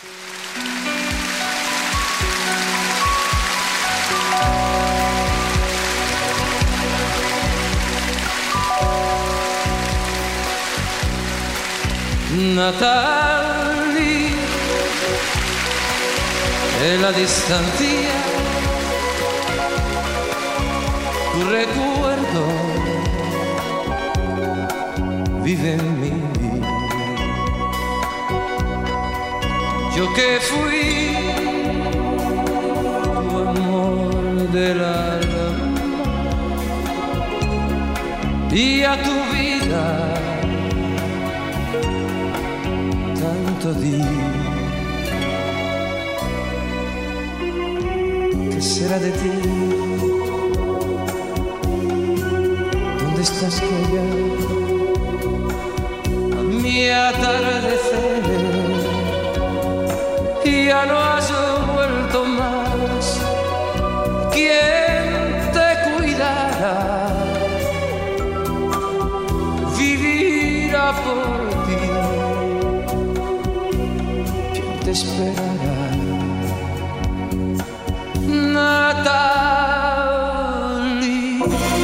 Natalie, en la distancia, tu recuerdo vive en mí. Yo que fui tu amor del alma y a tu vida tanto di. ¿Qué será de ti? ¿Dónde estás callado? A mi atardecer ya no has vuelto más. ¿Quién te cuidará? Vivirá por ti. ¿Quién te esperará? Natalie.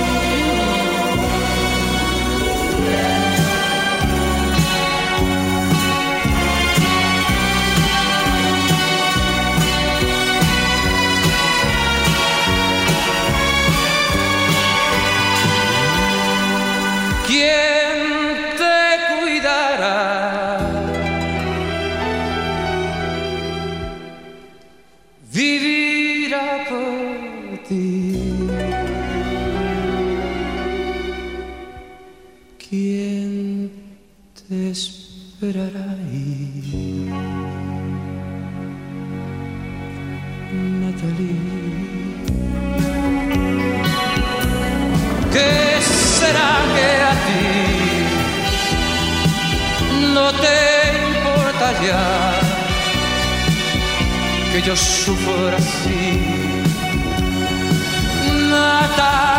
¿Quién te cuidará? Vivirá por ti. ¿Quién te esperará ahí? Natalie. ¿Qué será que a ti no te importa ya que yo sufra así? Natalie.